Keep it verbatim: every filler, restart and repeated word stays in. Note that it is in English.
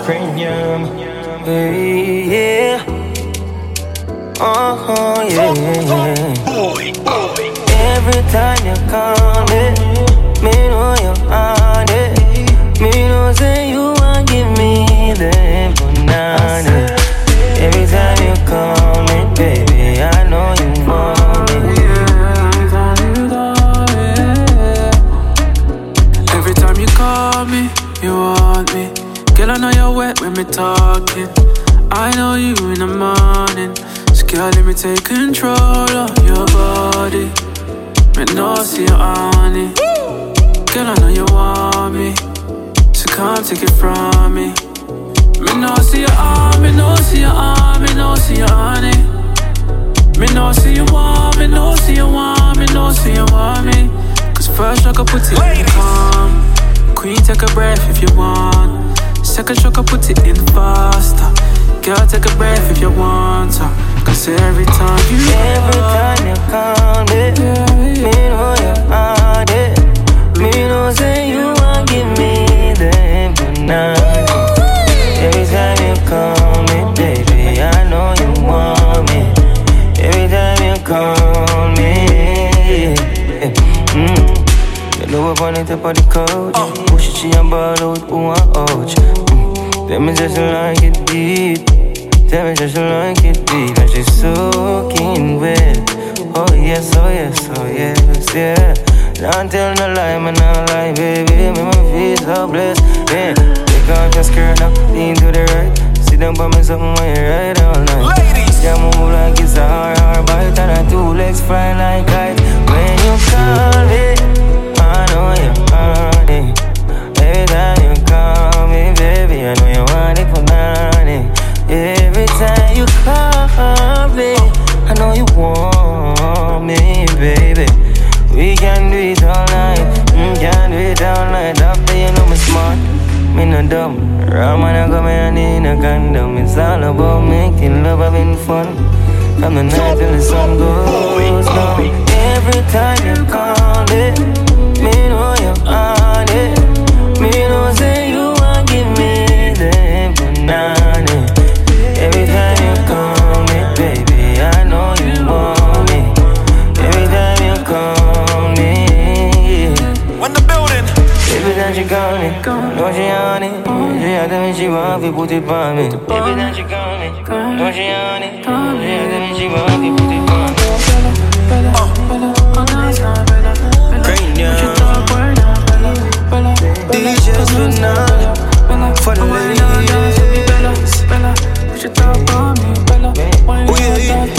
cranium. Hey, yeah. Oh, yeah, yeah. Boy, boy. Every time you call me, me know you're on it. Me know say you want give me the banana. Every time you call me, baby, I know you want me. Every time you call me, you want me. Girl, I know you're wet when me talking. I know you in the morning. So girl, let me take control of your body. Me know see you on it. Girl, I know you want me. So come take it from me. Me know see you on, me know see you on, me know see you on it. Me know see you want, me know see you want, me know see you want me. Cause first I could put it in calm. Queen, take a breath if you want. Second stroke, I put it in faster. Girl, take a breath if you want to. Cause every time you Every time you call me, yeah, me know you're on it. Me know say you want give me the banana. Every time you call me, baby, I know you want me. Every time you call me, mm. You know up on the top of the couch, uh. Push it, she and ball out, who want ouch. mm. Tell me just like it deep. Tell me just like it deep. And she's soaking wet. Oh yes, oh yes, oh yes, yeah. Don't tell no lie, man, no lie, baby. Me my feel so blessed, yeah. Take off your skirt now, lean to the right. Sit down by me something when you ride all night. Ladies, yeah, move like it's a hard, hard bite. And her two legs fly like kites. When you call me, I know you're on it. Every time you call me, baby, I know you want it for nothing. Every time you call me, I know you want me, baby. We can do it all night, mm, can do it all night. After you know me smart, me no dumb. Ram and I come in and need a condom. It's all about making love, having fun. From the night till the sun goes down. Every time you call me, me know you're on it. Me know say you want give me the banana. Every time you call me, baby, I know you want me. Every time you call me, when the building. every time she call me, know she on it. She had to me she want to put it on me. Every time she call me, know she on it. She had to me she want to put it on me. Cranium, D Js for now, for the ladies. Oh yeah, yeah.